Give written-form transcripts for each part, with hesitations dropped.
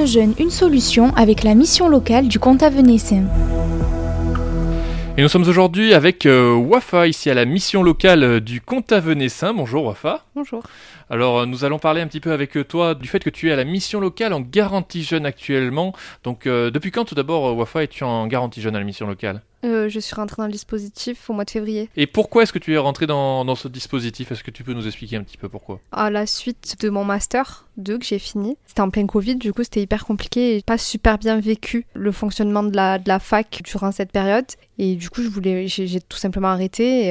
Un jeune, une solution avec la mission locale du Comtat Venessin. Et nous sommes aujourd'hui avec Wafa, ici à la mission locale du Comtat Venessin. Bonjour Wafa. Bonjour. Alors nous allons parler un petit peu avec toi du fait que tu es à la mission locale en garantie jeune actuellement. Donc depuis quand tout d'abord Wafa es-tu en garantie jeune à la mission locale ? Je suis rentrée dans le dispositif au mois de février. Et pourquoi est-ce que tu es rentrée dans ce dispositif ? Est-ce que tu peux nous expliquer un petit peu pourquoi ? À la suite de mon master 2 que j'ai fini, c'était en plein Covid, du coup c'était hyper compliqué et pas super bien vécu le fonctionnement de la fac durant cette période. Et du coup j'ai tout simplement arrêté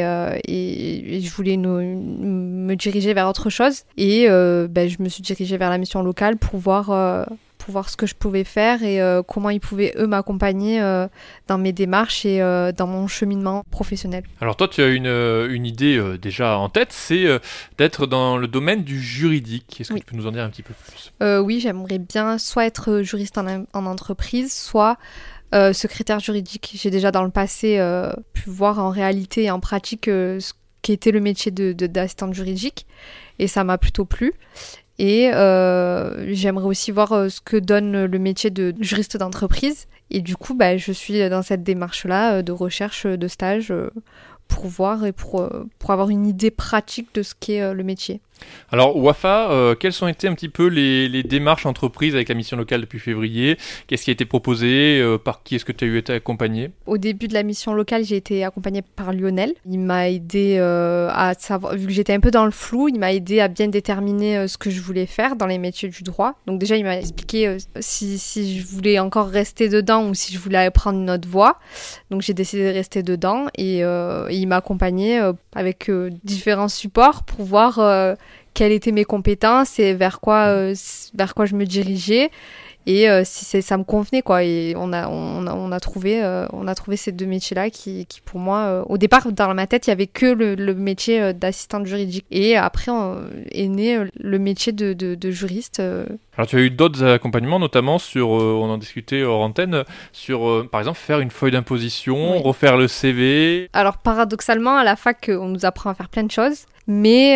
et je voulais me diriger vers autre chose. Et je me suis dirigée vers la mission locale pour voir ce que je pouvais faire et comment ils pouvaient, eux, m'accompagner dans mes démarches et dans mon cheminement professionnel. Alors toi, tu as une idée déjà en tête, c'est d'être dans le domaine du juridique. Est-ce que tu peux nous en dire un petit peu plus ? Oui, j'aimerais bien soit être juriste en entreprise, soit secrétaire juridique. J'ai déjà dans le passé pu voir en réalité et en pratique ce qu'était le métier d'assistante juridique et ça m'a plutôt plu. Et j'aimerais aussi voir ce que donne le métier de juriste d'entreprise. Et du coup, je suis dans cette démarche-là de recherche de stage pour voir et pour avoir une idée pratique de ce qu'est le métier. Alors Wafa, quelles ont été un petit peu les démarches entreprises avec la mission locale depuis février ? Qu'est-ce qui a été proposé ? Par qui est-ce que tu as été accompagné ? Au début de la mission locale, j'ai été accompagnée par Lionel. Il m'a aidé à savoir, vu que j'étais un peu dans le flou, il m'a aidé à bien déterminer ce que je voulais faire dans les métiers du droit. Donc déjà, il m'a expliqué si je voulais encore rester dedans ou si je voulais prendre une autre voie. Donc j'ai décidé de rester dedans et il m'a accompagnée avec différents supports pour voir quelles étaient mes compétences et vers quoi je me dirigeais et si ça me convenait quoi. Et on a trouvé ces deux métiers-là qui pour moi au départ dans ma tête il y avait que le métier d'assistante juridique et après est né le métier de juriste. Alors tu as eu d'autres accompagnements notamment sur, on en discutait hors antenne, sur par exemple faire une feuille d'imposition, oui. Refaire le CV. Alors paradoxalement à la fac on nous apprend à faire plein de choses. Mais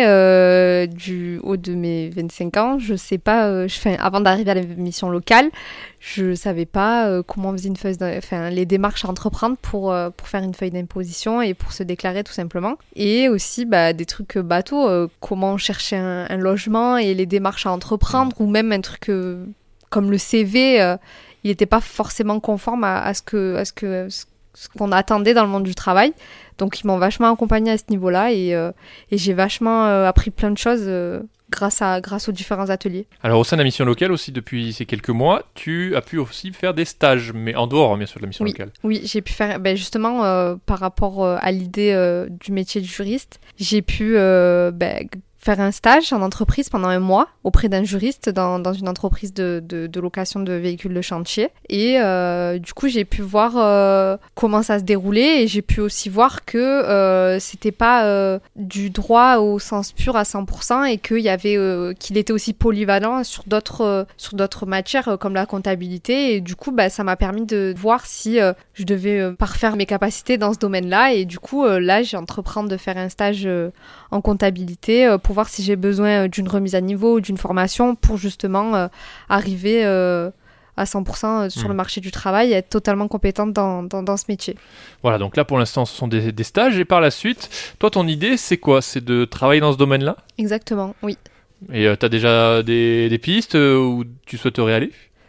du haut de mes 25 ans, je sais pas, avant d'arriver à la mission locale, je savais pas comment on faisait les démarches à entreprendre pour faire une feuille d'imposition et pour se déclarer tout simplement. Et aussi des trucs bateaux, comment chercher un logement et les démarches à entreprendre ou même un truc comme le CV, il n'était pas forcément conforme à ce qu'on attendait dans le monde du travail. Donc ils m'ont vachement accompagnée à ce niveau-là et j'ai vachement appris plein de choses grâce aux différents ateliers. Alors au sein de la mission locale aussi depuis ces quelques mois, tu as pu aussi faire des stages, mais en dehors bien sûr de la mission locale. Oui, j'ai pu faire justement par rapport à l'idée du métier de juriste, j'ai pu faire un stage en entreprise pendant 1 mois auprès d'un juriste dans une entreprise de location de véhicules de chantier. Et du coup, j'ai pu voir comment ça se déroulait et j'ai pu aussi voir que c'était pas du droit au sens pur à 100% et qu'il était aussi polyvalent sur d'autres matières comme la comptabilité. Et du coup, ça m'a permis de voir si je devais parfaire mes capacités dans ce domaine-là. Et du coup, là, j'entreprends de faire un stage en comptabilité pour voir si j'ai besoin d'une remise à niveau ou d'une formation pour justement arriver à 100% sur le marché du travail et être totalement compétente dans ce métier. Voilà, donc là pour l'instant ce sont des stages et par la suite, toi ton idée c'est quoi ? C'est de travailler dans ce domaine-là ? Exactement, oui. Et tu as déjà des pistes où tu souhaiterais aller ?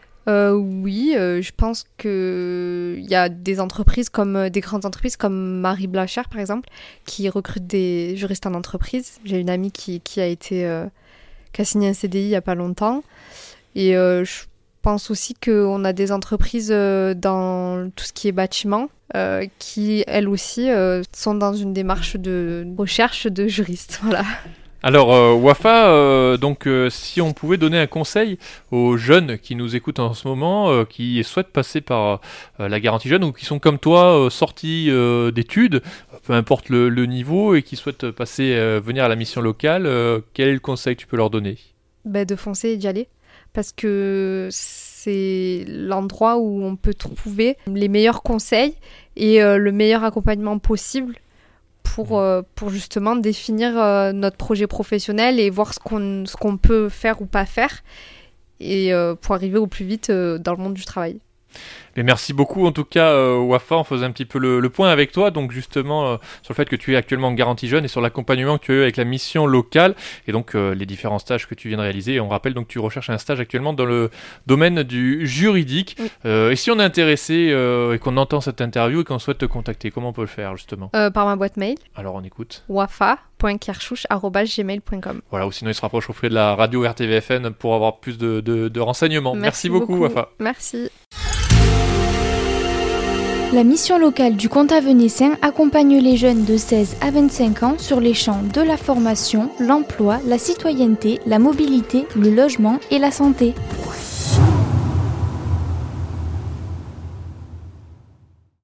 Oui, je pense qu'il y a des entreprises des grandes entreprises comme Marie Blacher par exemple qui recrutent des juristes en entreprise. J'ai une amie qui a signé un CDI il y a pas longtemps et je pense aussi qu'on a des entreprises dans tout ce qui est bâtiment qui elles aussi sont dans une démarche de recherche de juristes. Voilà. Alors Wafa, si on pouvait donner un conseil aux jeunes qui nous écoutent en ce moment, qui souhaitent passer par la garantie jeune ou qui sont comme toi sortis d'études, peu importe le niveau, et qui souhaitent venir à la mission locale, quel est le conseil que tu peux leur donner ? De foncer et d'y aller, parce que c'est l'endroit où on peut trouver les meilleurs conseils et le meilleur accompagnement possible pour justement définir notre projet professionnel et voir ce qu'on peut faire ou pas faire et pour arriver au plus vite dans le monde du travail. Mais merci beaucoup en tout cas Wafa, on faisait un petit peu le point avec toi, donc justement sur le fait que tu es actuellement en garantie jeune et sur l'accompagnement que tu as eu avec la mission locale et donc les différents stages que tu viens de réaliser. Et on rappelle donc que tu recherches un stage actuellement dans le domaine du juridique. Oui. Et si on est intéressé et qu'on entend cette interview et qu'on souhaite te contacter, comment on peut le faire justement ? Par ma boîte mail. Alors on écoute. wafa.kerchouch@gmail.com. Voilà, ou sinon il se rapproche auprès de la radio RTVFN pour avoir plus de renseignements. Merci beaucoup Wafa. Merci. La mission locale du Comtat-Venessin accompagne les jeunes de 16 à 25 ans sur les champs de la formation, l'emploi, la citoyenneté, la mobilité, le logement et la santé.